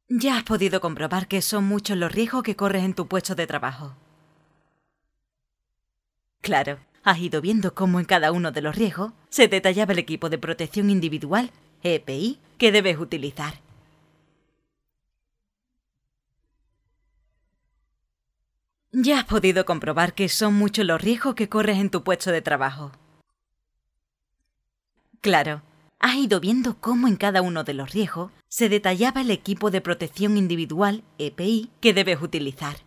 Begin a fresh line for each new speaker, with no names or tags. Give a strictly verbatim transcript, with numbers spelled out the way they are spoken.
Ya has podido comprobar que son muchos los riesgos que corres en tu puesto de trabajo. Claro, has ido viendo cómo en cada uno de los riesgos se detallaba el equipo de protección individual, E P I, que debes utilizar. Ya has podido comprobar que son muchos los riesgos que corres en tu puesto de trabajo. Claro, has ido viendo cómo en cada uno de los riesgos se detallaba el equipo de protección individual, E P I, que debes utilizar.